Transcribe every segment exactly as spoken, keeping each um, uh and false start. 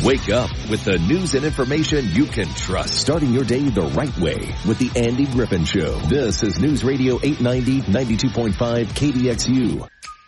Wake up with the news and information you can trust. Starting your day the right way with the Andy Griffin Show. This is News Radio eight ninety, ninety-two point five K D X U.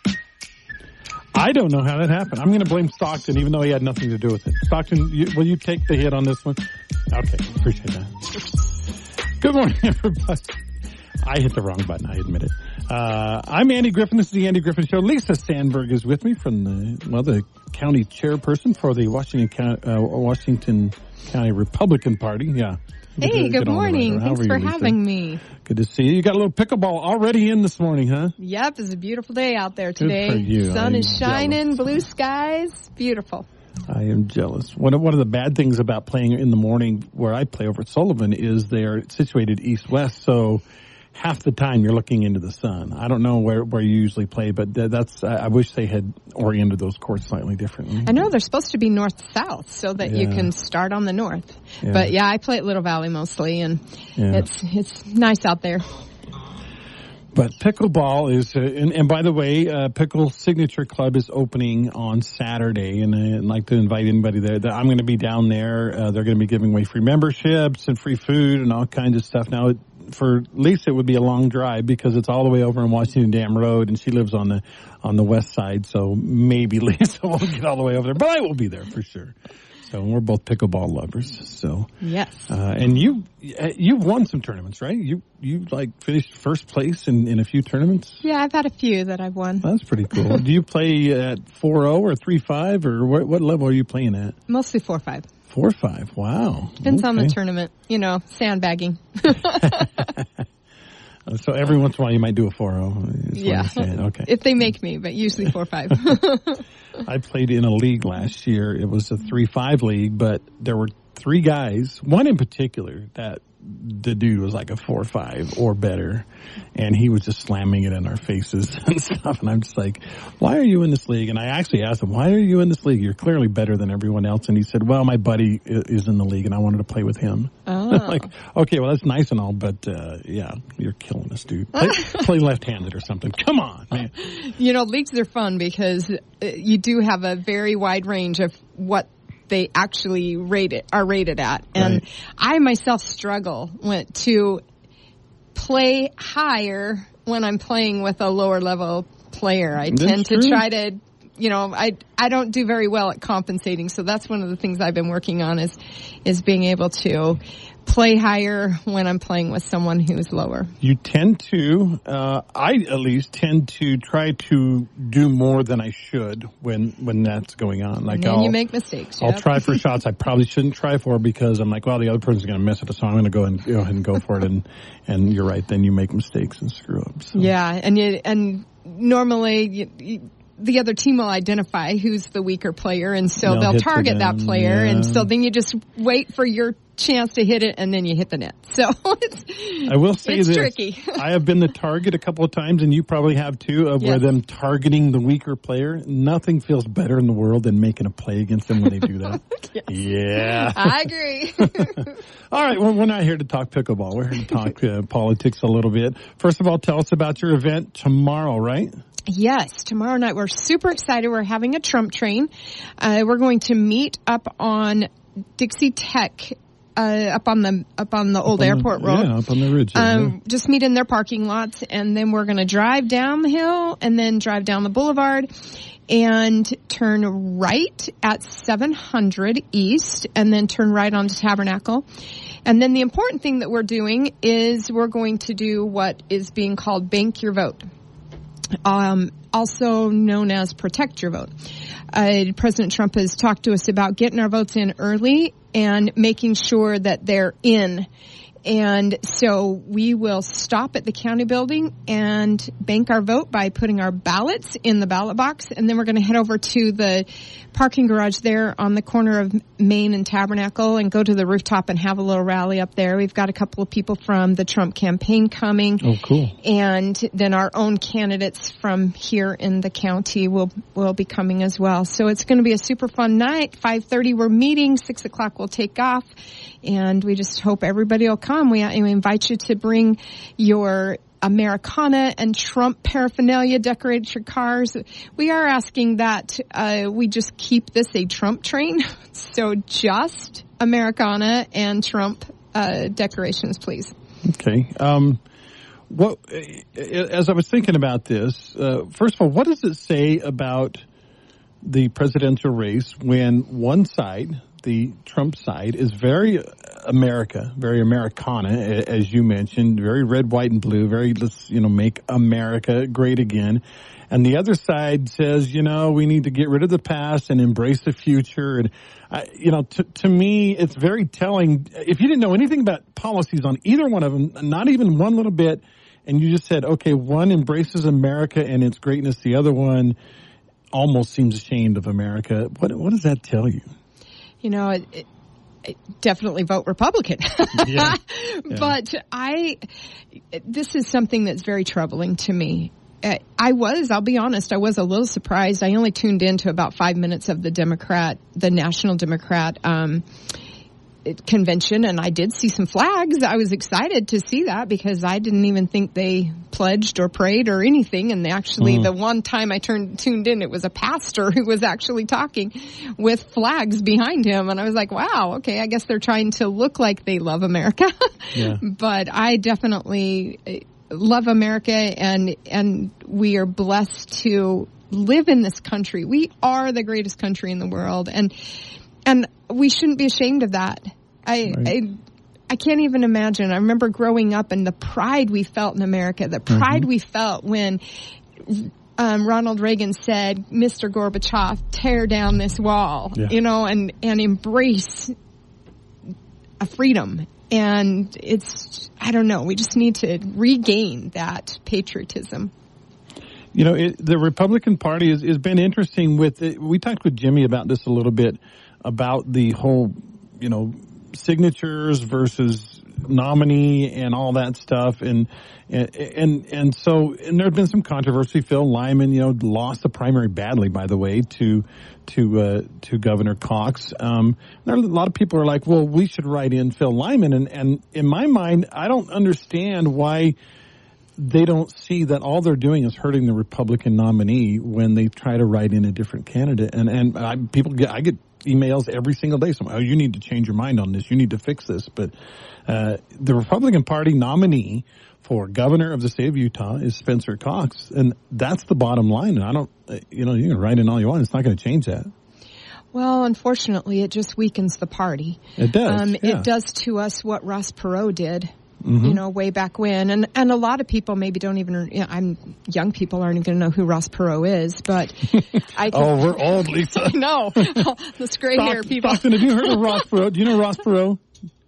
I don't know how that happened. I'm going to blame Stockton, even though he had nothing to do with it. Stockton, you, will you take the hit on this one? Okay, appreciate that. Good morning, everybody. I hit the wrong button, I admit it. Uh, I'm Andy Griffin. This is the Andy Griffin Show. Lisa Sandberg is with me from the, well, the county chairperson for the Washington County, uh, Washington County Republican Party. Yeah. Hey, good morning. Thanks for having me. Good to see you. You got a little pickleball already in this morning, huh? Yep, it's a beautiful day out there today. Good for you. Sun is shining, blue skies, beautiful. I am jealous. One of, one of the bad things about playing in the morning where I play over at Sullivan is they're situated east-west, so half the time you're looking into the sun. I don't know where, where you usually play, but that's, I wish they had oriented those courts slightly differently. I know they're supposed to be north-south so that yeah. you can start on the north. Yeah. But yeah, I play at Little Valley mostly, and yeah. it's it's nice out there. But pickleball is, uh, and, and by the way, uh, Pickle Signature Club is opening on Saturday, and I'd like to invite anybody there. I'm going to be down there. Uh, they're going to be giving away free memberships and free food and all kinds of stuff. Now, it, for Lisa, it would be a long drive because it's all the way over on Washington Dam Road, and she lives on the on the west side. So maybe Lisa won't get all the way over there, but I will be there for sure. So we're both pickleball lovers. So yes, uh, and you you've won some tournaments, right? You you like finished first place in, in a few tournaments. Yeah, I've had a few that I've won. That's pretty cool. Do you play at four oh or three five, or what, what level are you playing at? Mostly four five. Four five. Wow. Depends okay. on the tournament. You know, sandbagging. So every once in a while you might do a four oh. Yeah. Okay. If they make me, but usually four five. I played in a league last year. It was a three five league, but there were three guys, one in particular, that the dude was like a four five or better, and he was just slamming it in our faces and stuff. And I'm just like, why are you in this league? And I actually asked him, why are you in this league? You're clearly better than everyone else. And he said, well, my buddy is in the league, and I wanted to play with him. Oh. Like, okay, well, that's nice and all, but uh yeah, you're killing us, dude. Play, play left-handed or something. Come on, man. You know, leagues are fun because you do have a very wide range of what they actually rate it, are rated at. And right. I myself struggle with, to play higher when I'm playing with a lower level player. I That's tend true. to try to, you know, I I don't do very well at compensating. So that's one of the things I've been working on is is being able to play higher when I'm playing with someone who's lower. You tend to, uh, I at least tend to try to do more than I should when, when that's going on. Like and then I'll, you make mistakes. I'll yep. try for shots I probably shouldn't try for because I'm like, well, the other person's going to miss it, so I'm going to go and go ahead and go for it. And, and you're right, then you make mistakes and screw up. So. Yeah, and you, and normally you, you, the other team will identify who's the weaker player, and so they'll, they'll target that player, yeah. and so then you just wait for your chance to hit it, and then you hit the net. So it's, I will say it's this. tricky. I have been the target a couple of times, and you probably have too, of yes. where them targeting the weaker player. Nothing feels better in the world than making a play against them when they do that. yes. Yeah. I agree. All right, well, we're not here to talk pickleball. We're here to talk uh, politics a little bit. First of all, tell us about your event tomorrow, right? Yes, tomorrow night. We're super excited. We're having a Trump train. Uh, we're going to meet up on Dixie Tech, uh, up on the up on the old airport the, road. Yeah, up on the ridge. Um, yeah. Just meet in their parking lots, and then we're going to drive down the hill, and then drive down the boulevard, and turn right at seven hundred East, and then turn right onto Tabernacle. And then the important thing that we're doing is we're going to do what is being called Bank Your Vote. Um, also known as Protect Your Vote. Uh, President Trump has talked to us about getting our votes in early and making sure that they're in. And so we will stop at the county building and bank our vote by putting our ballots in the ballot box. And then we're going to head over to the parking garage there on the corner of Main and Tabernacle and go to the rooftop and have a little rally up there. We've got a couple of people from the Trump campaign coming. Oh, cool. And then our own candidates from here in the county will, will be coming as well. So it's going to be a super fun night. five thirty we're meeting. six o'clock we'll take off. And we just hope everybody will come. We, we invite you to bring your Americana and Trump paraphernalia decorated your cars. We are asking that uh, we just keep this a Trump train. So just Americana and Trump uh, decorations, please. Okay. Um, what, as I was thinking about this, uh, first of all, what does it say about the presidential race when one side, the Trump side, is very America, very Americana, as you mentioned, very red, white, and blue, very, let's, you know, make America great again. And the other side says, you know, we need to get rid of the past and embrace the future. And, uh, you know, to, to me, it's very telling. If you didn't know anything about policies on either one of them, not even one little bit, and you just said, okay, one embraces America and its greatness, the other one almost seems ashamed of America. What, what does that tell you? You know, it, it, it definitely vote Republican. Yeah. Yeah. But I, this is something that's very troubling to me. I was, I'll be honest, I was a little surprised. I only tuned in to about five minutes of the Democrat, the National Democrat um, convention, and I did see some flags. I was excited to see that because I didn't even think they pledged or prayed or anything. And actually, mm. the one time I turned tuned in, it was a pastor who was actually talking with flags behind him. And I was like, wow, okay, I guess they're trying to look like they love America. Yeah. But I definitely love America, and and we are blessed to live in this country. We are the greatest country in the world, and and we shouldn't be ashamed of that. I right. I I can't even imagine. I remember growing up and the pride we felt in America, the pride mm-hmm. we felt when um, Ronald Reagan said, "Mister Gorbachev, tear down this wall," yeah. you know, and and embrace a freedom. And it's, I don't know, we just need to regain that patriotism. You know, it, the Republican Party has, has been interesting with, it. We talked with Jimmy about this a little bit, about the whole, you know, signatures versus nominee and all that stuff. And, and, and, and so, and there had been some controversy. Phil Lyman, you know, lost the primary badly, by the way, to, to, uh, to Governor Cox. Um, there are a lot of people are like, well, we should write in Phil Lyman. And, and in my mind, I don't understand why they don't see that all they're doing is hurting the Republican nominee when they try to write in a different candidate. And, and I, people get, I get emails every single day. So, oh, you need to change your mind on this. You need to fix this. But, uh, the Republican Party nominee for governor of the state of Utah is Spencer Cox. And that's the bottom line. And I don't, you know, you can write in all you want. It's not going to change that. Well, unfortunately, it just weakens the party. It does. Um, yeah. It does to us what Ross Perot did. Mm-hmm. You know, way back when. And and a lot of people maybe don't even, you know, I'm, young people aren't even going to know who Ross Perot is, but I can, oh, we're old, Lisa. No, this gray Stock, hair people. Stockton, have you heard of Ross Perot? Do you know Ross Perot?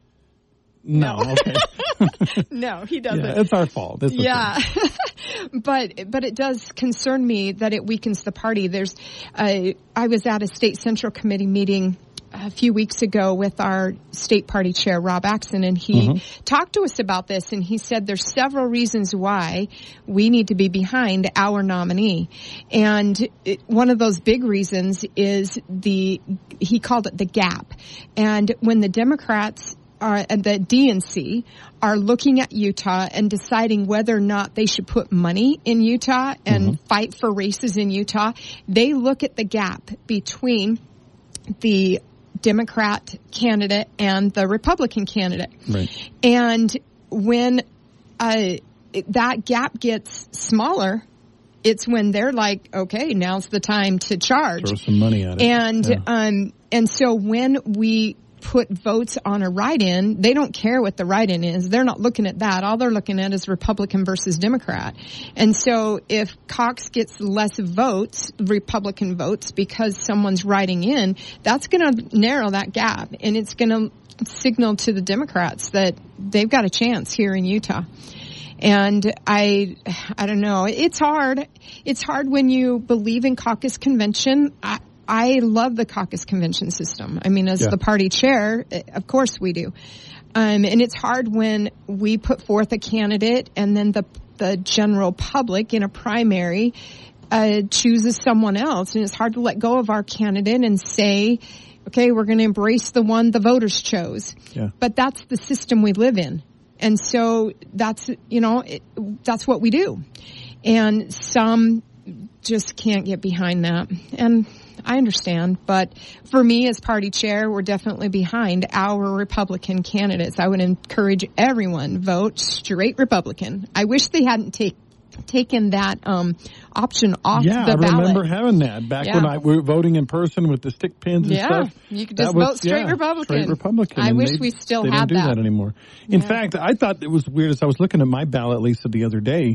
No. no. Okay. No, he doesn't. Yeah, it's our fault. It's yeah. but, but it does concern me that it weakens the party. There's, uh, I was at a state central committee meeting a few weeks ago with our state party chair, Rob Axon, and he mm-hmm. talked to us about this, and he said there's several reasons why we need to be behind our nominee. And it, one of those big reasons is the, he called it the gap. And when the Democrats are, and the D N C are looking at Utah and deciding whether or not they should put money in Utah and mm-hmm. fight for races in Utah, they look at the gap between the Democrat candidate and the Republican candidate. Right. And when uh, that gap gets smaller, it's when they're like, okay, now's the time to charge. Throw some money at it. And, yeah. um, and so when we put votes on a write-in, they don't care what the write-in is. They're not looking at that. All they're looking at is Republican versus Democrat. And so if Cox gets less votes, Republican votes, because someone's writing in, that's going to narrow that gap. And it's going to signal to the Democrats that they've got a chance here in Utah. And I, I don't know. It's hard. It's hard when you believe in caucus convention. I, I love the caucus convention system. I mean, as yeah. the party chair, of course we do. Um, and it's hard when we put forth a candidate and then the the general public in a primary uh, chooses someone else. And it's hard to let go of our candidate and say, okay, we're going to embrace the one the voters chose. Yeah. But that's the system we live in. And so that's, you know, it, that's what we do. And some just can't get behind that. And I understand, but for me as party chair, we're definitely behind our Republican candidates. I would encourage everyone, vote straight Republican. I wish they hadn't take, taken that um, option off yeah, the ballot. Yeah, I remember having that back yeah. when I we were voting in person with the stick pins and yeah, stuff. You could just was, vote straight yeah, Republican. Straight Republican. I and wish they, we still they had don't do that. that anymore. In yeah. fact, I thought it was weird as I was looking at my ballot, Lisa, the other day.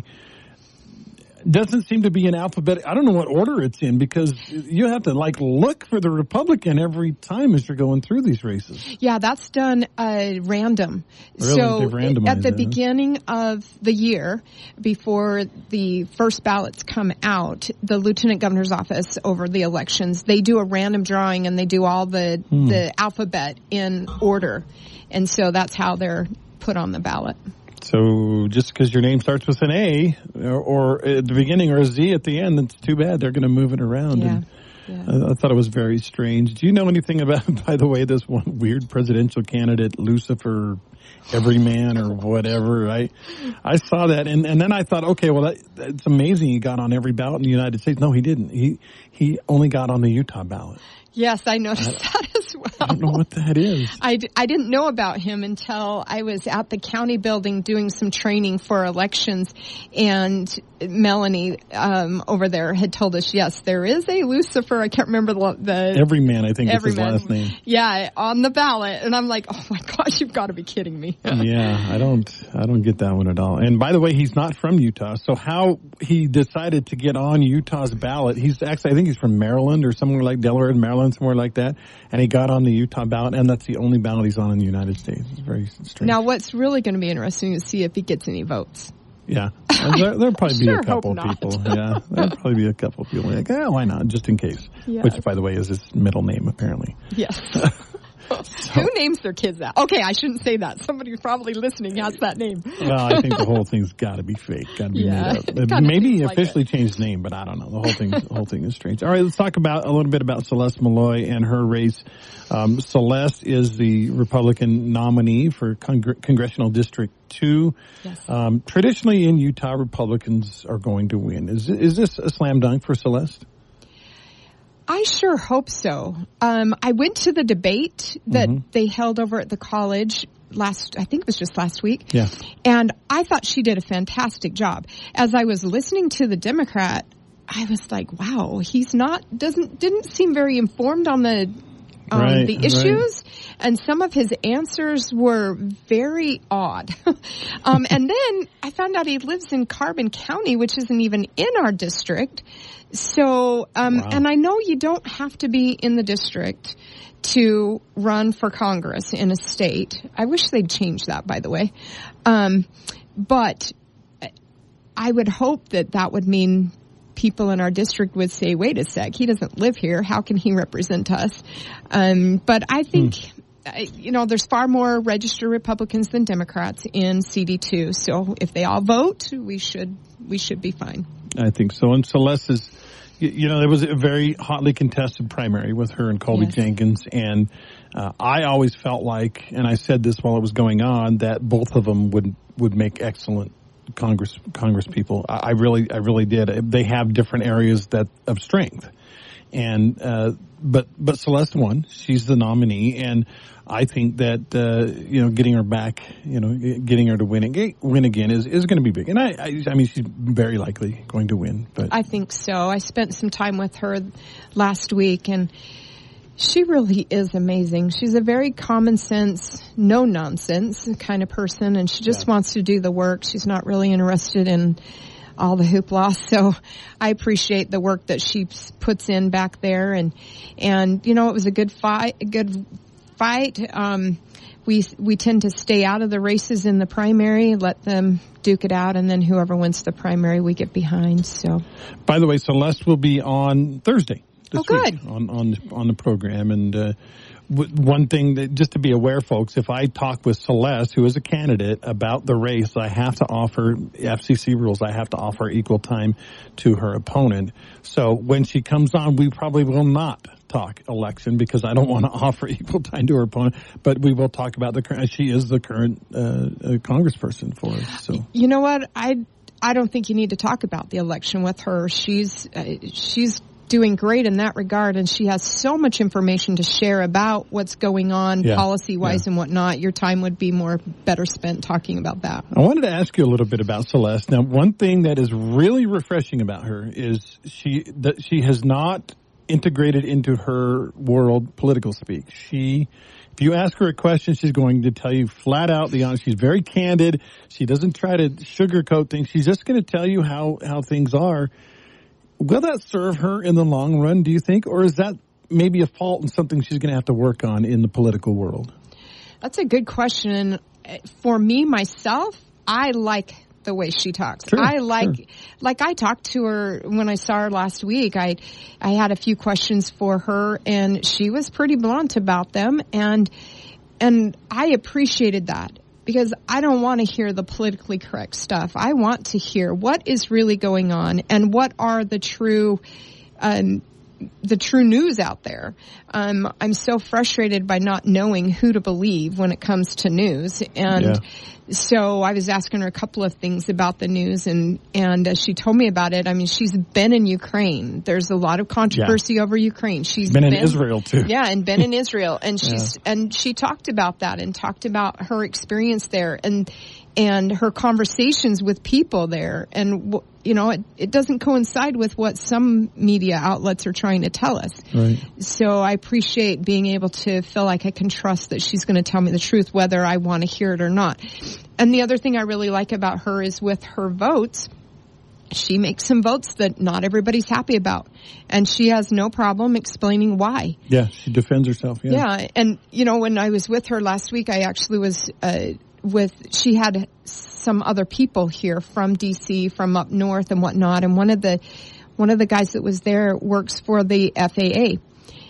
Doesn't seem to be in alphabet. I don't know what order it's in because you have to like look for the Republican every time as you're going through these races. Yeah, that's done uh, random. Really? So They've randomized at the that, beginning of the year, before the first ballots come out, the lieutenant governor's office over the elections, they do a random drawing and they do all the hmm. the alphabet in order, and so that's how they're put on the ballot. So just because your name starts with an A or, or at the beginning or a Z at the end, that's too bad. They're going to move it around. Yeah. And Yeah. I, I thought it was very strange. Do you know anything about, by the way, this one weird presidential candidate, Lucifer Everyman or whatever? I I saw that, and, and then I thought, okay, well, that, that's amazing. He got on every ballot in the United States. No, he didn't. He he only got on the Utah ballot. Yes, I noticed I, that as well. I don't know what that is. I, d- I didn't know about him until I was at the county building doing some training for elections, and Melanie um, over there had told us, yes, there is a Lucifer. I can't remember the... the Everyman, I think Everyman. is his last name. Yeah, on the ballot. And I'm like, oh my gosh, you've got to be kidding me. yeah, I don't I don't get that one at all. And by the way, he's not from Utah. So how he decided to get on Utah's ballot, he's actually, I think he's from Maryland or somewhere like Delaware, Maryland, somewhere like that. And he got on the Utah ballot, and that's the only ballot he's on in the United States. It's very strange. Now, what's really going to be interesting is to see if he gets any votes. Yeah. There, there'll probably be sure a couple of people. Yeah. There'll probably be a couple of people like, oh, why not? Just in case. Yes. Which, by the way, is his middle name, apparently. Yes. So, who names their kids that? Okay, I shouldn't say that. Somebody probably listening has that name. Well, I think the whole thing's got to be fake. Got to be yeah, made up. Maybe officially like changed name, but I don't know. The whole thing, the whole thing is strange. All right, let's talk about a little bit about Celeste Malloy and her race. Um, Celeste is the Republican nominee for Cong- Congressional District Two. Yes. Um, traditionally, in Utah, Republicans are going to win. Is is this a slam dunk for Celeste? I sure hope so. Um, I went to the debate that mm-hmm. they held over at the college last, I think it was just last week. Yeah. And I thought she did a fantastic job. As I was listening to the Democrat, I was like, wow, he's not, doesn't, didn't seem very informed on the, um, right, the issues. Right. And some of his answers were very odd. um, and then I found out he lives in Carbon County, which isn't even in our district. So, um, wow. and I know you don't have to be in the district to run for Congress in a state. I wish they'd change that, by the way. Um, but I would hope that that would mean people in our district would say, wait a sec, he doesn't live here. How can he represent us? Um, but I think, hmm. you know, there's far more registered Republicans than Democrats in C D two. So if they all vote, we should, we should be fine. I think so. And Celeste is, you know, there was a very hotly contested primary with her and Colby yes. Jenkins. And uh, I always felt like, and I said this while it was going on, that both of them would, would make excellent Congress, Congress people. I, I really, I really did. They have different areas that, of strength. And, uh, but, but Celeste won. She's the nominee. And I think that, uh, you know, getting her back, you know, getting her to win, win again is, is going to be big. And I, I, I mean, she's very likely going to win. But I think so. I spent some time with her last week, and she really is amazing. She's a very common sense, no nonsense kind of person, and she just yeah. wants to do the work. She's not really interested in all the hoopla. So I appreciate the work that she puts in back there. And, and, you know, it was a good fight, a good fight. Um, we, we tend to stay out of the races in the primary, let them duke it out, and then whoever wins the primary, we get behind. So, by the way, Celeste will be on Thursday. This oh, good. Week on, on, on the program. And, uh, one thing that, just to be aware, folks, if I talk with Celeste, who is a candidate, about the race, I have to offer, F C C rules, I have to offer equal time to her opponent. So when she comes on, we probably will not talk election because I don't want to offer equal time to her opponent, but we will talk about the current. She is the current uh, uh, congressperson for us. So you know what? I I don't think you need to talk about the election with her. She's uh, she's doing great in that regard, and she has so much information to share about what's going on yeah. policy-wise yeah. and whatnot. Your time would be more better spent talking about that. I wanted to ask you a little bit about Celeste. Now, one thing that is really refreshing about her is she that she has not integrated into her world political speak. She, if you ask her a question, she's going to tell you flat out the honest. She's very candid. She doesn't try to sugarcoat things. She's just going to tell you how, how things are. Will that serve her in the long run, do you think? Or is that maybe a fault and something she's going to have to work on in the political world? That's a good question. For me, myself, I like the way she talks. Sure, I like, sure. like I talked to her when I saw her last week. I, I had a few questions for her, and she was pretty blunt about them, and, and I appreciated that. Because I don't want to hear the politically correct stuff. I want to hear what is really going on and what are the true, um, the true news out there. Um, I'm so frustrated by not knowing who to believe when it comes to news. And yeah. so I was asking her a couple of things about the news, and, and uh, she told me about it. I mean, she's been in Ukraine. There's a lot of controversy yeah. over Ukraine. She's been, been in Israel too. Yeah, and been in Israel. And she's, yeah. and she talked about that and talked about her experience there and, and her conversations with people there. And, you know, it, it doesn't coincide with what some media outlets are trying to tell us. Right. So I appreciate being able to feel like I can trust that she's going to tell me the truth, whether I want to hear it or not. And the other thing I really like about her is with her votes, she makes some votes that not everybody's happy about. And she has no problem explaining why. Yeah, she defends herself. Yeah. Yeah. And, you know, when I was with her last week, I actually was, uh, with, she had some other people here from D C, from up north and whatnot. And one of the, one of the guys that was there works for the F A A.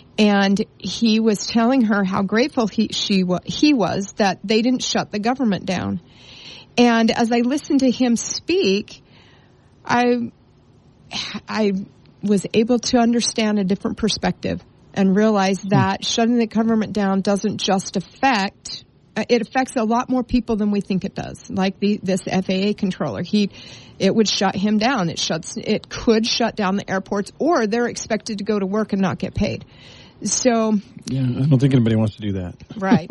And he was telling her how grateful he, she, he was that they didn't shut the government down. And as I listened to him speak, I, I was able to understand a different perspective and realize that shutting the government down doesn't just affect, it affects a lot more people than we think it does. Like the, this F A A controller, he, it would shut him down. It shuts, it could shut down the airports, or they're expected to go to work and not get paid. So. Yeah, I don't think anybody wants to do that. Right.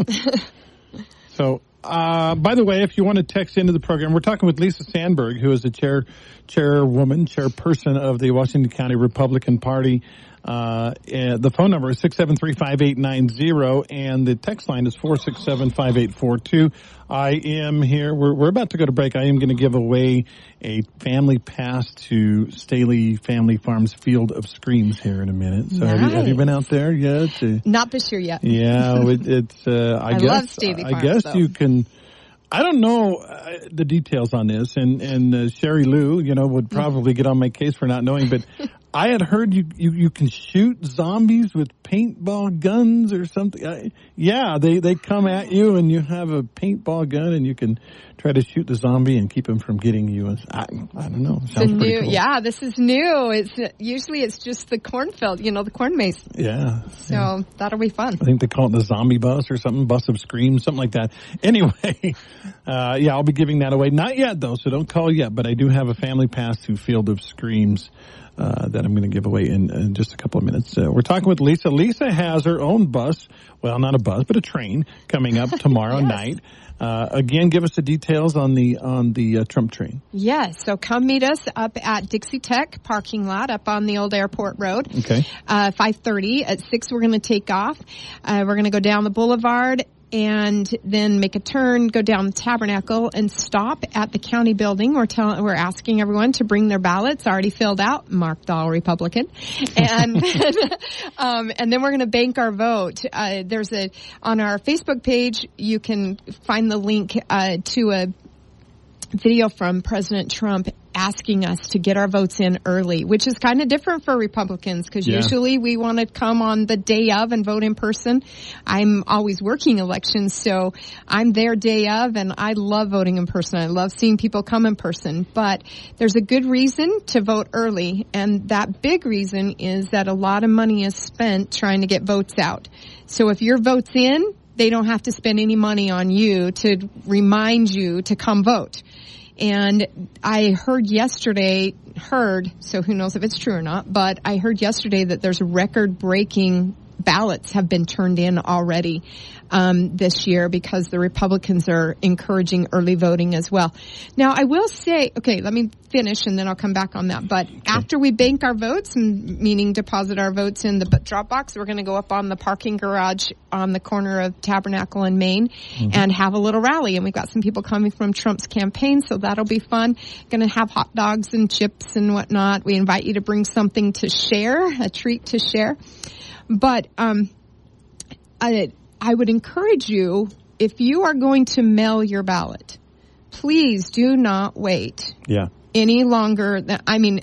So, uh, by the way, if you want to text into the program, we're talking with Lisa Sandberg, who is the chair, chairwoman, chairperson of the Washington County Republican Party. Uh, the phone number is six seven three, five eight nine zero, and the text line is four six seven, five eight four two. I am here. We're, we're about to go to break. I am going to give away a family pass to Staley Family Farms Field of Screams here in a minute. So nice. have, you, have you been out there yet? Not this year yet. Yeah, it, it's. Uh, I, I guess. love Staley Farms, I guess though. you can. I don't know uh, the details on this, and and uh, Sherry Lou, you know, would probably get on my case for not knowing, but I had heard you, you, you can shoot zombies with paintball guns or something. I, yeah, they, they come at you and you have a paintball gun and you can try to shoot the zombie and keep him from getting you. I, I don't know. Sounds the pretty new, cool. Yeah, this is new. It's usually it's just the cornfield, you know, the corn maze. Yeah. So yeah. that'll be fun. I think they call it the zombie bus or something, bus of screams, something like that. Anyway, uh, yeah, I'll be giving that away. Not yet though, so don't call yet, but I do have a family pass to Field of Screams. Uh, that I'm going to give away in, in just a couple of minutes. Uh, we're talking with Lisa. Lisa has her own bus, well, not a bus, but a train coming up tomorrow yes. night. Uh, again, give us the details on the on the uh, Trump train. Yes, so come meet us up at Dixie Tech parking lot up on the old airport road. Okay. Uh, five thirty. At six, we're going to take off. Uh, we're going to go down the boulevard and then make a turn, go down the Tabernacle, and stop at the county building. We're telling, we're asking everyone to bring their ballots already filled out, marked all Republican, and then, um, and then we're going to bank our vote. Uh, there's a on our Facebook page, you can find the link uh, to a video from President Trump asking us to get our votes in early, which is kind of different for Republicans because yeah. usually we want to come on the day of and vote in person. I'm always working elections, so I'm there day of, and I love voting in person. I love seeing people come in person, but there's a good reason to vote early, and that big reason is that a lot of money is spent trying to get votes out. So if your vote's in, they don't have to spend any money on you to remind you to come vote. And I heard yesterday, heard, so who knows if it's true or not, but I heard yesterday that there's record-breaking ballots have been turned in already um, this year because the Republicans are encouraging early voting as well. Now, I will say, okay, let me finish and then I'll come back on that. But okay. after we bank our votes, meaning deposit our votes in the drop box, we're going to go up on the parking garage on the corner of Tabernacle and Main mm-hmm. and have a little rally. And we've got some people coming from Trump's campaign, so that'll be fun. Going to have hot dogs and chips and whatnot. We invite you to bring something to share, a treat to share. But um, I, I would encourage you, if you are going to mail your ballot, please do not wait yeah. any longer. Than, I mean,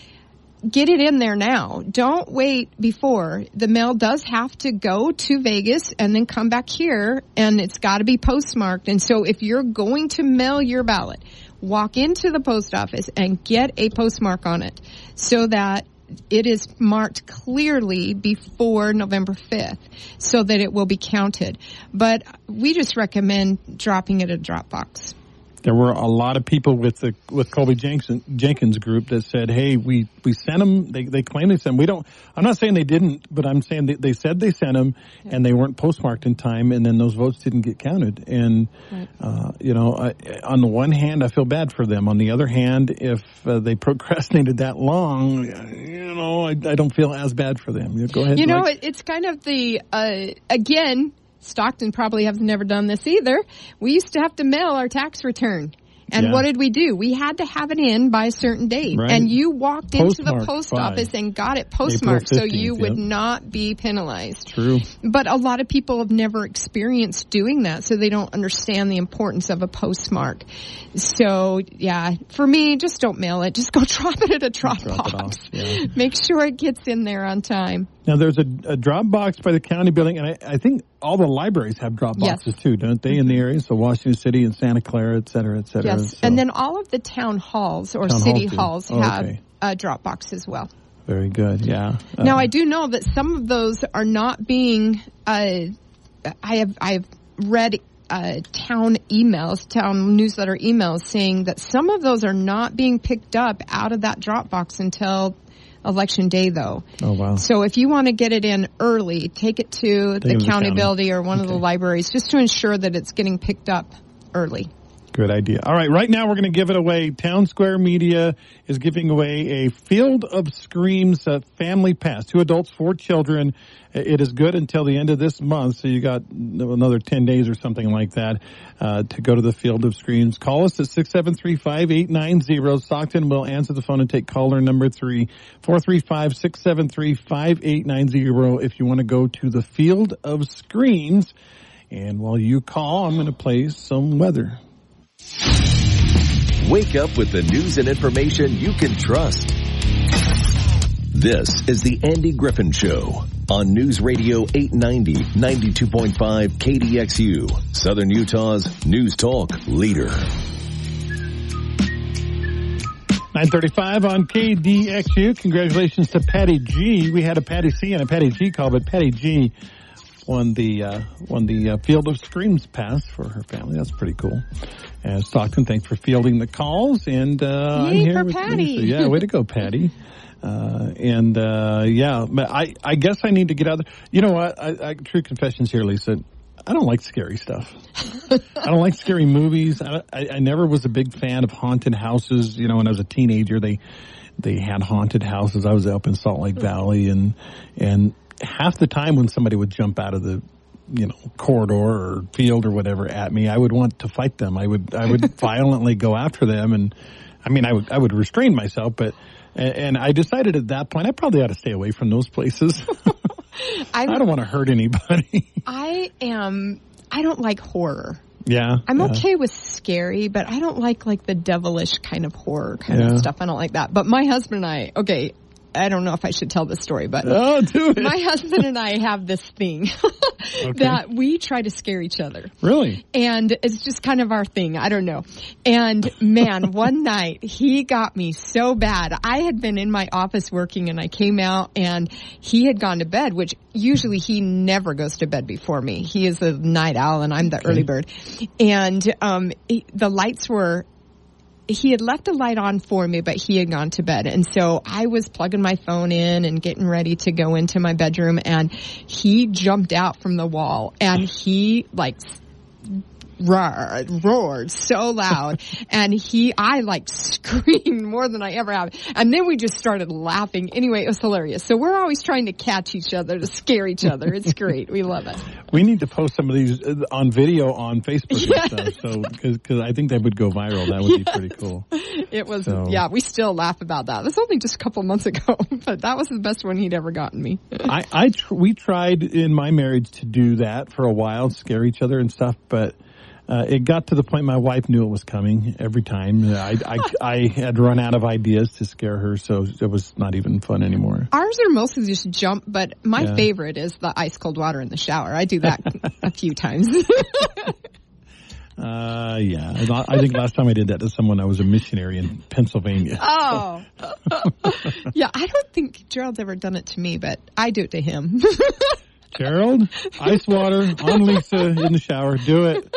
get it in there now. Don't wait before. The mail does have to go to Vegas and then come back here, and it's got to be postmarked. And so if you're going to mail your ballot, walk into the post office and get a postmark on it so that it is marked clearly before November fifth so that it will be counted. But we just recommend dropping it in a drop box. There were a lot of people with the with Colby Jenkins, Jenkins group that said, "Hey, we we sent them. They they claim they sent them. We don't. I'm not saying they didn't, but I'm saying they, they said they sent them, yeah. and they weren't postmarked in time, and then those votes didn't get counted. And right. uh, you know, I, on the one hand, I feel bad for them. On the other hand, if uh, they procrastinated that long, you know, I, I don't feel as bad for them. You go ahead. You know, Mike. it's kind of the uh, again. Stockton probably has never done this either. We used to have to mail our tax return. And yeah. what did we do? We had to have it in by a certain date. Right. And you walked Postmarked into the post by. office and got it postmarked so you would yep. not be penalized. True. But a lot of people have never experienced doing that, so they don't understand the importance of a postmark. So, yeah, for me, just don't mail it. Just go drop it at a drop, drop box. Yeah. Make sure it gets in there on time. Now, there's a, a drop box by the county building, and I, I think all the libraries have drop boxes, yes. too, don't they, in the area? So Washington City and Santa Clara, et cetera, et cetera. Yes, so. and then all of the town halls or town city halls, halls have oh, okay. a drop box as well. Very good, yeah. Uh, now, I do know that some of those are not being, uh, I have I have read uh, town emails, town newsletter emails saying that some of those are not being picked up out of that drop box until Election day, though. Oh, wow. So if you want to get it in early, take it to take the county building or one okay. of the libraries just to ensure that it's getting picked up early. Good idea. All right, right now we're going to give it away. Town Square Media is giving away a Field of Screams uh, family pass. Two adults, four children. It is good until the end of this month, so you got another ten days or something like that uh, to go to the Field of Screams. Call us at six seven three, five eight nine zero. Stockton will answer the phone and take caller number three, four three five, six seven three, five eight nine zero if you want to go to the Field of Screams. And while you call, I'm going to play some weather. Wake up with the news and information you can trust. This is the Andy Griffin Show on News Radio eight ninety, ninety-two point five K D X U, Southern Utah's news talk leader. nine thirty-five on K D X U. Congratulations to Patty G. We had a Patty C and a Patty G call, but Patty G won the uh, won the uh, Field of Screams pass for her family. That's pretty cool. And Stockton, thanks for fielding the calls. And uh, Yay I'm here for with Patty. You. So, yeah, way to go, Patty. Uh, and uh, yeah, but I I guess I need to get out there. You know what? I, I true confessions here, Lisa. I don't like scary stuff. I don't like scary movies. I, I, I never was a big fan of haunted houses. You know, when I was a teenager, they they had haunted houses. I was up in Salt Lake Valley, and and half the time when somebody would jump out of the, you know, corridor or field or whatever at me, I would want to fight them. I would I would violently go after them, and I mean, I would I would restrain myself, but and, and I decided at that point I probably ought to stay away from those places. I don't want to hurt anybody. I am. I don't like horror. Yeah. I'm yeah. okay with scary, but I don't like like the devilish kind of horror kind Yeah. of stuff. I don't like that. But my husband and I, okay, I don't know if I should tell this story, but Oh, do it. my husband and I have this thing that we try to scare each other. Really? And it's just kind of our thing. I don't know. And man, one night he got me so bad. I had been in my office working and I came out and he had gone to bed, which usually he never goes to bed before me. He is a night owl and I'm the Okay. early bird. And um he, the lights were he had left a light on for me, but he had gone to bed. And so I was plugging my phone in and getting ready to go into my bedroom, and he jumped out from the wall and he like roared, roared so loud. And he, I like screamed more than I ever have. And then we just started laughing. Anyway, it was hilarious. So we're always trying to catch each other, to scare each other. It's great. We love it. We need to post some of these on video on Facebook Yes. and stuff. So, because I think that would go viral. That would Yes. be pretty cool. It was, So- yeah, we still laugh about that. That's only just a couple months ago, but that was the best one he'd ever gotten me. I, I tr- we tried in my marriage to do that for a while, scare each other and stuff, but uh, it got to the point my wife knew it was coming every time. I, I, I had run out of ideas to scare her, so it was not even fun anymore. Ours are mostly just jump, but my Yeah. favorite is the ice cold water in the shower. I do that a few times. Uh, yeah. I I think last time I did that to someone, I was a missionary in Pennsylvania. Oh. Yeah, I don't think Gerald's ever done it to me, but I do it to him. Gerald, ice water on Lisa in the shower. Do it.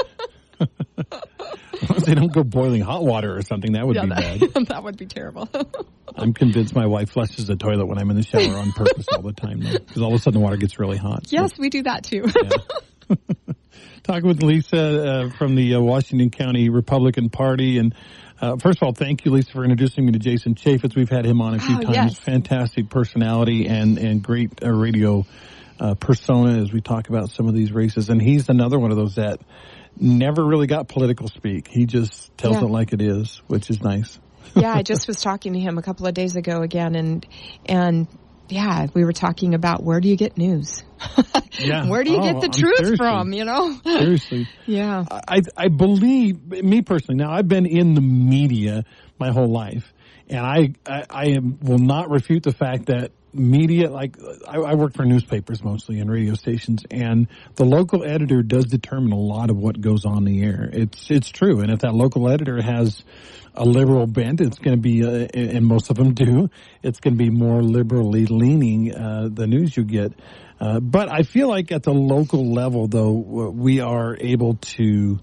As long as they don't go boiling hot water or something, that would Yeah, be that, bad. that would be terrible. I'm convinced my wife flushes the toilet when I'm in the shower on purpose all the time, because all of a sudden the water gets really hot. So, Yes, we do that too. yeah. Talking with Lisa uh, from the uh, Washington County Republican Party. And uh, first of all, thank you, Lisa, for introducing me to Jason Chaffetz. We've had him on a few Oh, times. yes. Fantastic personality and, and great uh, radio uh, persona as we talk about some of these races. And he's another one of those that never really got political speak. He just tells Yeah. it like it is, which is nice. Yeah, I just was talking to him a couple of days ago again, and and yeah, we were talking about where do you get news? Yeah. Where do you Oh, get the um, truth seriously. from, you know? Seriously. Yeah. I, I believe, me personally, now I've been in the media my whole life, and I, I, I am, will not refute the fact that media, like, I, I work for newspapers mostly and radio stations, and the local editor does determine a lot of what goes on the air. It's, it's true, and if that local editor has a liberal bent, it's going to be, uh, and most of them do, it's going to be more liberally leaning, uh, the news you get. Uh, but I feel like at the local level, though, we are able to,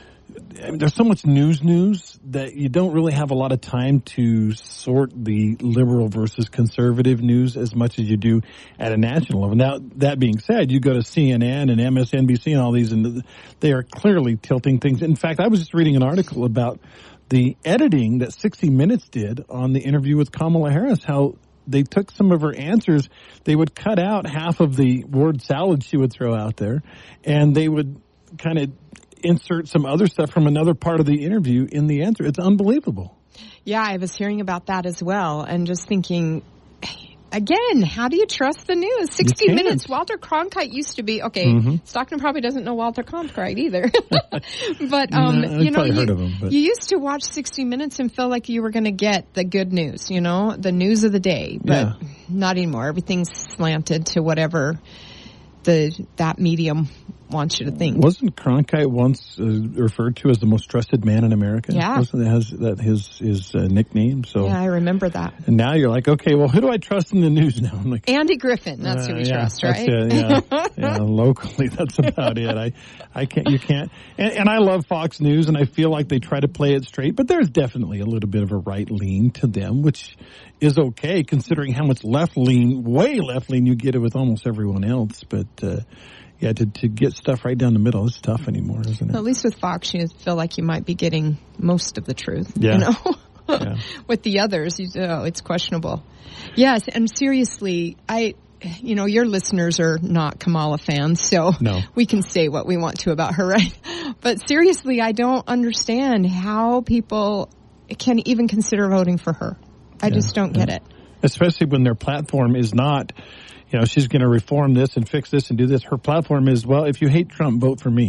I mean, there's so much news news that you don't really have a lot of time to sort the liberal versus conservative news as much as you do at a national level. Now, that being said, you go to C N N and M S N B C and all these, and they are clearly tilting things. In fact, I was just reading an article about the editing that sixty minutes did on the interview with Kamala Harris, how they took some of her answers, they would cut out half of the word salad she would throw out there, and they would kind of insert some other stuff from another part of the interview in the answer. It's unbelievable. Yeah, I was hearing about that as well, and just thinking, again, how do you trust the news? sixty can't. minutes. Walter Cronkite used to be, okay, Mhm. Stockton probably doesn't know Walter Cronkite either. But, um, No, I've you know, probably you, heard of him, but- you used to watch sixty minutes and feel like you were going to get the good news, you know, the news of the day. But Yeah. not anymore. Everything's slanted to whatever the that medium wants you to think. Wasn't Cronkite once uh, referred to as the most trusted man in America? Yeah. Wasn't that his, that his, his uh, nickname? So, Yeah, I remember that. and now you're like, okay, well, who do I trust in the news now? I'm like, Andy Griffin, that's Uh, who we yeah, trust, that's right? it, yeah, yeah, locally, that's about it. I, I can't, you can't, and, and I love Fox News, and I feel like they try to play it straight, but there's definitely a little bit of a right lean to them, which is okay considering how much left lean, way left lean you get it with almost everyone else. But uh, yeah, to to get stuff right down the middle is tough anymore, isn't it? At least with Fox, you feel like you might be getting most of the truth. Yeah. You know? Yeah. With the others, you oh, it's questionable. Yes, and seriously, I, you know, your listeners are not Kamala fans, so No. we can say what we want to about her, right? But seriously, I don't understand how people can even consider voting for her. I Yeah, just don't get yeah. it. Especially when their platform is not, you know, she's going to reform this and fix this and do this. Her platform is, well, if you hate Trump, vote for me.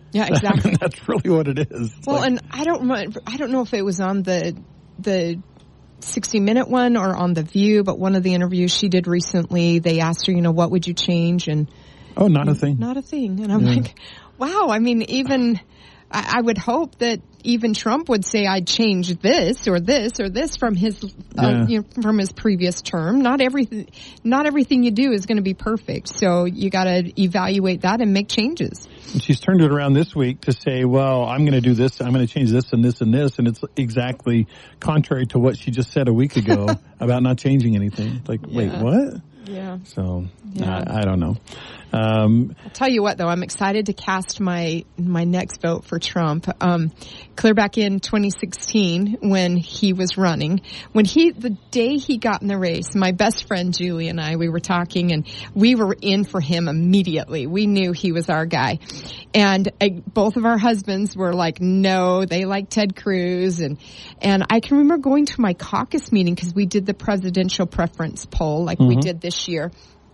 Yeah, exactly. I mean, that's really what it is. It's well, like, and I don't I don't know if it was on the the sixty minute one or on The View, but one of the interviews she did recently, they asked her, you know, what would you change? And oh, not a thing. Not a thing. And I'm yeah. like, wow. I mean, even I, I would hope that even Trump would say I'd change this or this or this from his uh, yeah. you know, from his previous term. Not everything, not everything you do is going to be perfect. So you got to evaluate that and make changes. And she's turned it around this week to say, well, I'm going to do this, I'm going to change this and this and this, and it's exactly contrary to what she just said a week ago about not changing anything. It's like, yeah. wait, what? Yeah. So, yeah. I, I don't know. Um, I'll tell you what, though, I'm excited to cast my my next vote for Trump. Um, clear back in twenty sixteen when he was running, when he the day he got in the race, my best friend Julie and I, we were talking, and we were in for him immediately. We knew he was our guy, and uh, both of our husbands were like, no, they like Ted Cruz, and and I can remember going to my caucus meeting because we did the presidential preference poll like mm-hmm. we did this year.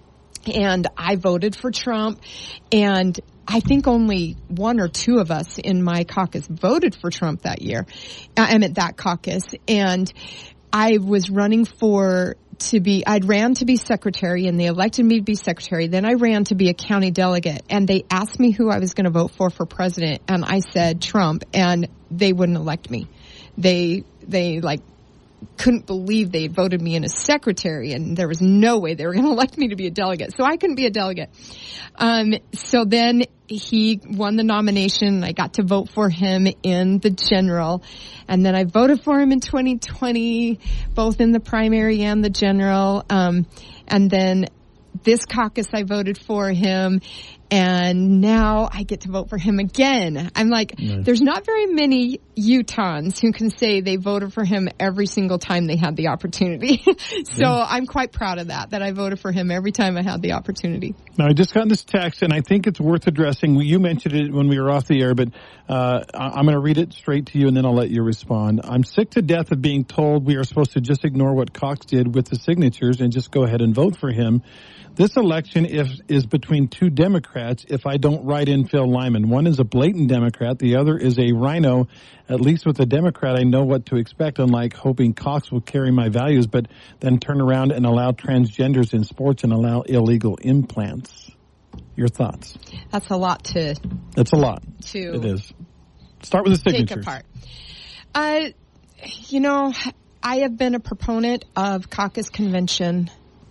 And I voted for Trump, and I think only one or two of us in my caucus voted for Trump that year. I'm at that caucus, and I was running for to be, I'd ran to be secretary, and they elected me to be secretary. Then I ran to be a county delegate, and they asked me who I was going to vote for for president, and I said Trump, and they wouldn't elect me. They, they like, couldn't believe they voted me in as secretary, and there was no way they were going to elect me to be a delegate. So I couldn't be a delegate. Um, so then he won the nomination. I got to vote for him in the general. And then I voted for him in twenty twenty, both in the primary and the general. Um, and then this caucus I voted for him. And now I get to vote for him again. I'm like, nice. There's not very many Utahns who can say they voted for him every single time they had the opportunity. so yeah. I'm quite proud of that, that I voted for him every time I had the opportunity. Now, I just got this text, and I think it's worth addressing. You mentioned it when we were off the air, but uh, I'm going to read it straight to you, and then I'll let you respond. I'm sick to death of being told we are supposed to just ignore what Cox did with the signatures and just go ahead and vote for him. This election if, is between two Democrats if I don't write in Phil Lyman. One is a blatant Democrat. The other is a rhino. At least with a Democrat, I know what to expect, unlike hoping Cox will carry my values, but then turn around and allow transgenders in sports and allow illegal implants. Your thoughts? That's a lot to... That's a lot. To it is. Start with the signatures. Take apart. Uh, you know, I have been a proponent of caucus convention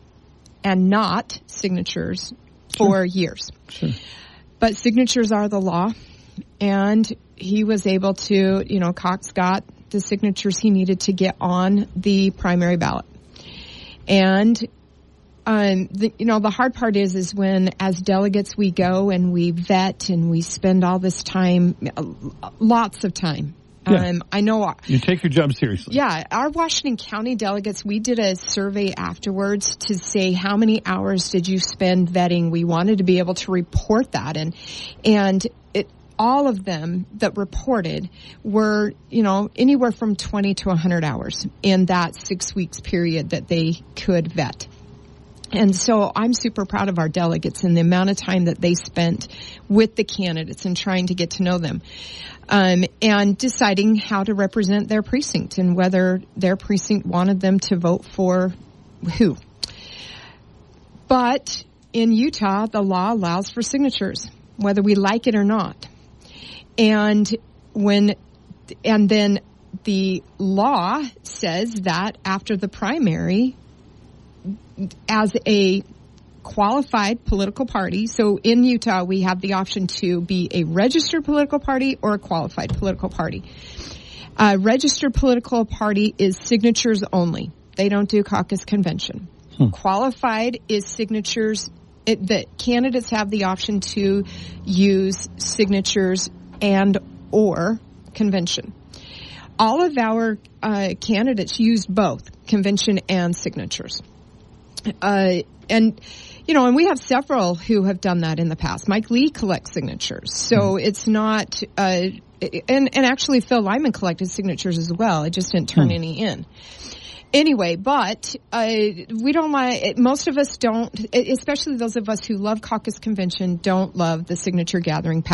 and not signatures for sure. years. Sure. But signatures are the law, and he was able to, you know, Cox got the signatures he needed to get on the primary ballot. And, um, the, you know, the hard part is, is when as delegates we go and we vet and we spend all this time, lots of time. Yeah. Um, I know. Our, you take your job seriously. Yeah. Our Washington County delegates, we did a survey afterwards to say how many hours did you spend vetting. We wanted to be able to report that. And, and it, all of them that reported were, you know, anywhere from twenty to one hundred hours in that six weeks period that they could vet. And so I'm super proud of our delegates and the amount of time that they spent with the candidates and trying to get to know them. Um, and deciding how to represent their precinct and whether their precinct wanted them to vote for who. But in Utah, the law allows for signatures, whether we like it or not. And when, and then the law says that after the primary, as a qualified political party. So in Utah, we have the option to be a registered political party or a qualified political party. A registered political party is signatures only. They don't do caucus convention. Hmm. Qualified is signatures. It, the candidates have the option to use signatures and or convention. All of our uh, candidates used both convention and signatures. Uh, and, you know, and we have several who have done that in the past. Mike Lee collects signatures. So mm. it's not, uh, and, and actually Phil Lyman collected signatures as well. It just didn't turn mm. any in. Anyway, but, uh, we don't like, most of us don't, especially those of us who love caucus convention, don't love the signature gathering path.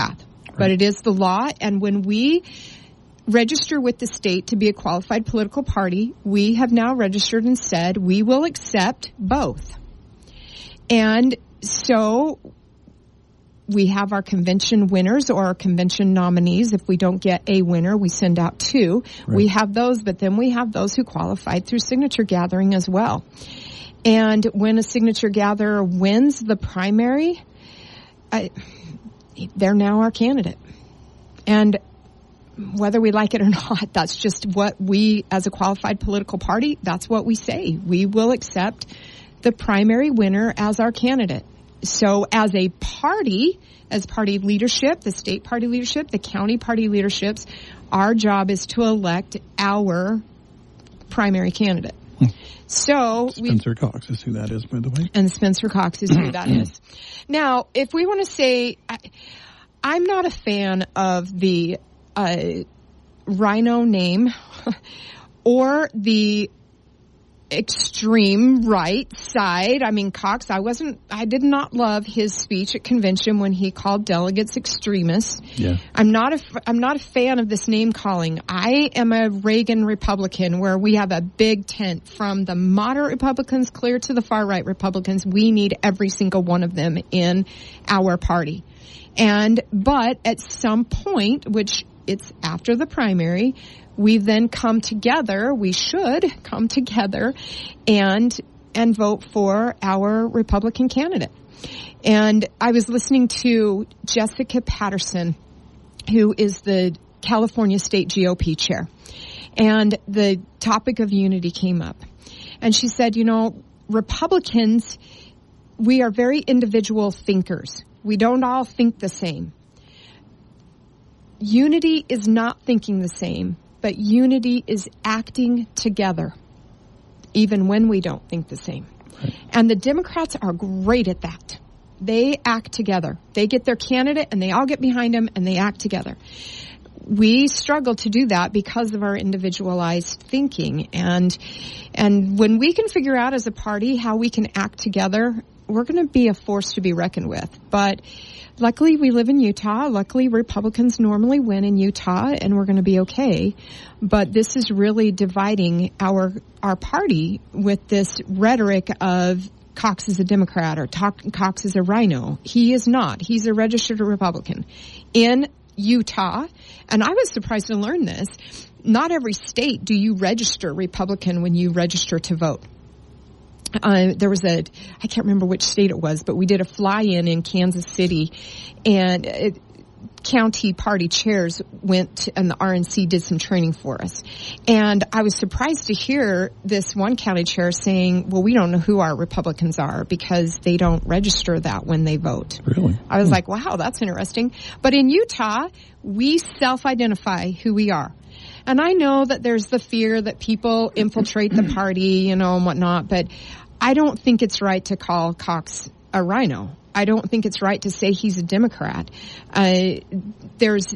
right. But it is the law. And when we register with the state to be a qualified political party, we have now registered and said we will accept both. And so we have our convention winners or our convention nominees. If we don't get a winner, we send out two. Right. We have those, but then we have those who qualified through signature gathering as well. And when a signature gatherer wins the primary, I, they're now our candidate. And whether we like it or not, that's just what we, as a qualified political party, that's what we say. We will accept the primary winner as our candidate. So as a party, as party leadership, the state party leadership, the county party leaderships, our job is to elect our primary candidate. Hmm. So Spencer we, Cox is who that is, by the way. And Spencer Cox is who that is. Now, if we want to say, I, I'm not a fan of the uh, Rhino name or the extreme right side. I mean, Cox, I wasn't, I did not love his speech at convention when he called delegates extremists. Yeah. I'm not a, I'm not a fan of this name calling. I am a Reagan Republican where we have a big tent from the moderate Republicans clear to the far right Republicans. We need every single one of them in our party. And, but at some point, which it's after the primary, we then come together, we should come together and and vote for our Republican candidate. And I was listening to Jessica Patterson, who is the California State G O P chair. And the topic of unity came up. And she said, you know, Republicans, we are very individual thinkers. We don't all think the same. Unity is not thinking the same, but unity is acting together, even when we don't think the same. Right. And the Democrats are great at that. They act together. They get their candidate and they all get behind him and they act together. We struggle to do that because of our individualized thinking. And, and when we can figure out as a party how we can act together, we're going to be a force to be reckoned with. But luckily, we live in Utah. Luckily, Republicans normally win in Utah, and we're going to be okay. But this is really dividing our our party with this rhetoric of Cox is a Democrat or Cox is a Rhino. He is not. He's a registered Republican in Utah. And I was surprised to learn this. Not every state do you register Republican when you register to vote. Uh, there was a, I can't remember which state it was, but we did a fly-in in Kansas City, and it, county party chairs went and the R N C did some training for us. And I was surprised to hear this one county chair saying, well, we don't know who our Republicans are because they don't register that when they vote. Really? I was hmm. like, wow, that's interesting. But in Utah, we self-identify who we are. And I know that there's the fear that people infiltrate the party, you know, and whatnot, but I don't think it's right to call Cox a Rhino. I don't think it's right to say he's a Democrat. Uh, there's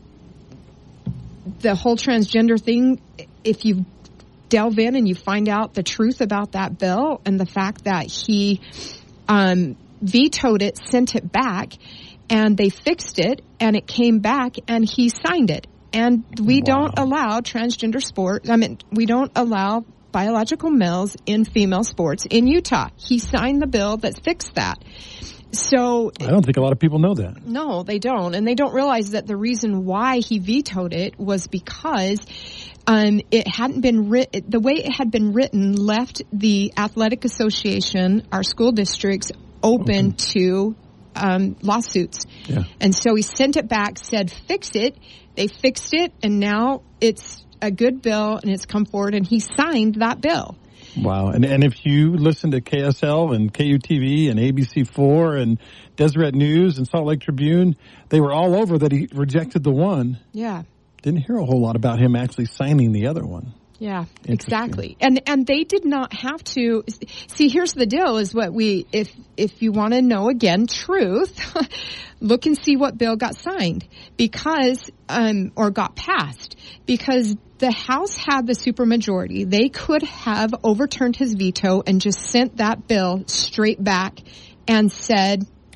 the whole transgender thing. If you delve in and you find out the truth about that bill and the fact that he um, vetoed it, sent it back, and they fixed it, and it came back, and he signed it. And we wow. don't allow transgender sports. I mean, we don't allow biological males in female sports in Utah. He signed the bill that fixed that. So I don't think a lot of people know that. No, they don't. And they don't realize that the reason why he vetoed it was because um, it hadn't been written, the way it had been written left the athletic association, our school districts, open okay. to um, lawsuits. Yeah. And so he sent it back, said, fix it. They fixed it, and now it's a good bill, and it's come forward, and he signed that bill. Wow. And and if you listen to K S L and K U T V and A B C four and Deseret News and Salt Lake Tribune, they were all over that he rejected the one. Yeah. Didn't hear a whole lot about him actually signing the other one. Yeah, exactly. And and they did not have to see, here's the deal is what we if if you want to know again truth, look and see what bill got signed because um or got passed because the House had the supermajority. They could have overturned his veto and just sent that bill straight back and said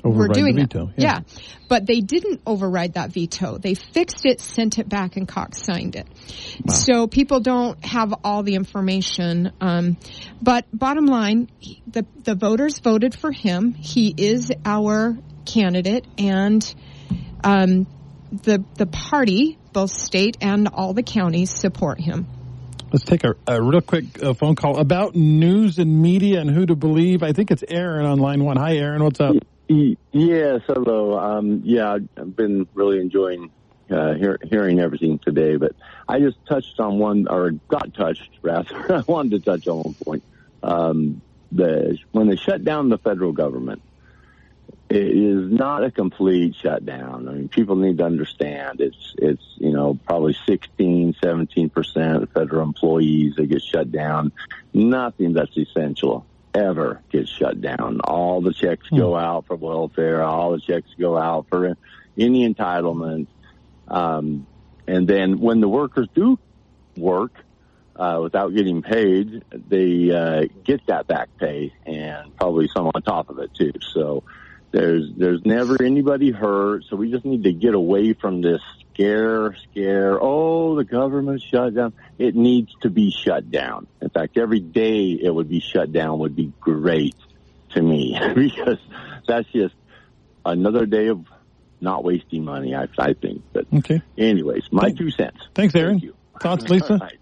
Override we're doing the that. veto. Yeah. yeah. But they didn't override that veto. They fixed it, sent it back, and Cox signed it. Wow. So people don't have all the information. Um, but bottom line, the, the voters voted for him. He is our candidate, and um, the the party, both state and all the counties, support him. Let's take a, a real quick uh, phone call about news and media and who to believe. I think it's Aaron on line one. Hi, Aaron. What's up? Yes, hello. Um, yeah, I've been really enjoying uh, hear, hearing everything today, but I just touched on one, or got touched, rather. I wanted to touch on one point. Um, the when they shut down the federal government, it is not a complete shutdown. I mean, people need to understand it's, it's you know, probably sixteen, seventeen percent of federal employees that get shut down. Nothing that's essential ever gets shut down. All the checks go out for welfare. All the checks go out for any entitlement. Um, and then when the workers do work uh, without getting paid, they uh, get that back pay and probably some on top of it too. So there's there's never anybody hurt. So we just need to get away from this scare, scare. Oh, the government shut down. It needs to be shut down. In fact, every day it would be shut down would be great to me because that's just another day of not wasting money, I, I think. But okay. anyways, my Thanks. two cents. Thanks, Aaron. Thank you. Thoughts, Lisa? Right.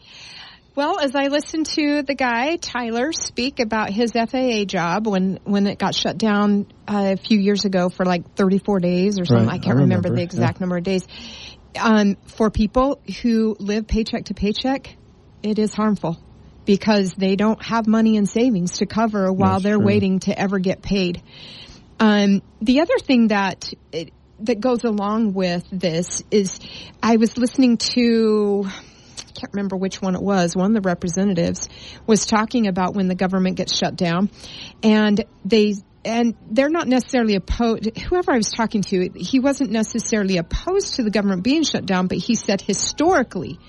Well, as I listened to the guy, Tyler, speak about his F A A job when, when it got shut down uh, a few years ago for like thirty-four days or something. Right. I can't I remember, remember the exact yeah. number of days. Um, for people who live paycheck to paycheck, it is harmful because they don't have money in savings to cover while That's they're true. waiting to ever get paid. Um, the other thing that it, that goes along with this is I was listening to... I can't remember which one it was. One of the representatives was talking about when the government gets shut down, and they and they're not necessarily opposed. Whoever I was talking to, he wasn't necessarily opposed to the government being shut down, but he said historically,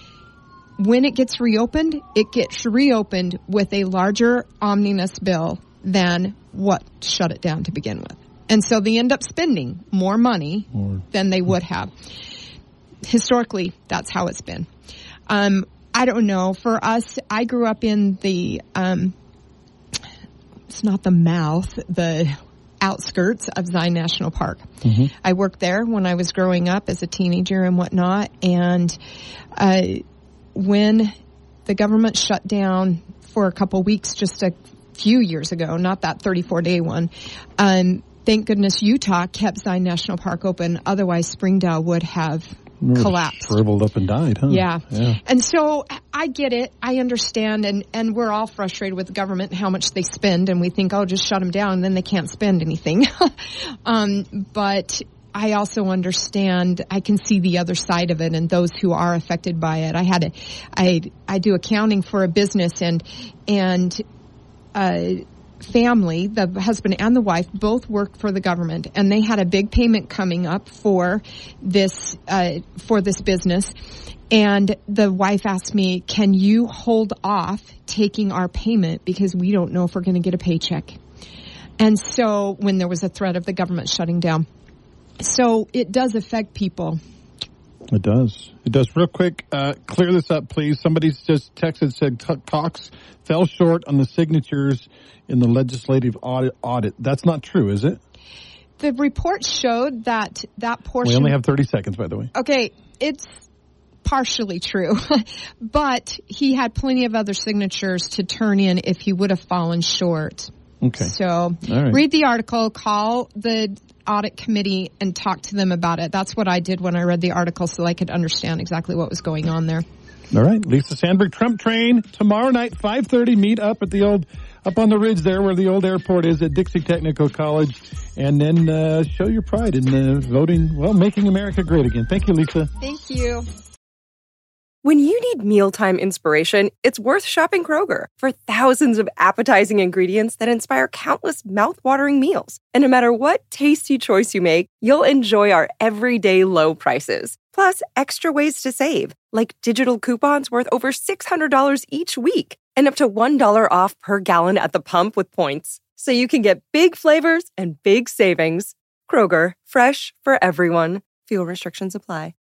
when it gets reopened, it gets reopened with a larger omnibus bill than what shut it down to begin with, and so they end up spending more money more. than they would have. Historically, that's how it's been. Um, I don't know. For us, I grew up in the, um, it's not the mouth, the outskirts of Zion National Park. Mm-hmm. I worked there when I was growing up as a teenager and whatnot. And uh, when the government shut down for a couple weeks just a few years ago, not that thirty-four day one, um, thank goodness Utah kept Zion National Park open. Otherwise, Springdale would have collapsed. Shriveled up and died, huh? Yeah. yeah. And so I get it. I understand. And, and we're all frustrated with the government and how much they spend. And we think, oh, just shut them down. And then they can't spend anything. um, but I also understand. I can see the other side of it and those who are affected by it. I had a, I, I do accounting for a business and, and, uh, family, the husband and the wife, both work for the government, and they had a big payment coming up for this uh, for this business. And the wife asked me, "Can you hold off taking our payment because we don't know if we're going to get a paycheck?" And so, when there was a threat of the government shutting down, so it does affect people. It does. It does. Real quick, uh, clear this up, please. Somebody's just texted, said Cox fell short on the signatures in the legislative audit. audit. That's not true, is it? The report showed that that portion... We only have thirty seconds, by the way. Okay, it's partially true. But he had plenty of other signatures to turn in if he would have fallen short. Okay. So All right. read the article, call the audit committee and talk to them about it. That's what I did when I read the article so I could understand exactly what was going on there. All right. Lisa Sandberg, Trump train tomorrow night, five thirty. Meet up at the old, up on the ridge there where the old airport is at Dixie Technical College. And then uh, show your pride in uh, voting, well, making America great again. Thank you, Lisa. Thank you. When you need mealtime inspiration, it's worth shopping Kroger for thousands of appetizing ingredients that inspire countless mouth-watering meals. And no matter what tasty choice you make, you'll enjoy our everyday low prices. Plus, extra ways to save, like digital coupons worth over six hundred dollars each week and up to one dollar off per gallon at the pump with points. so you can get big flavors and big savings. Kroger, fresh for everyone. Fuel restrictions apply.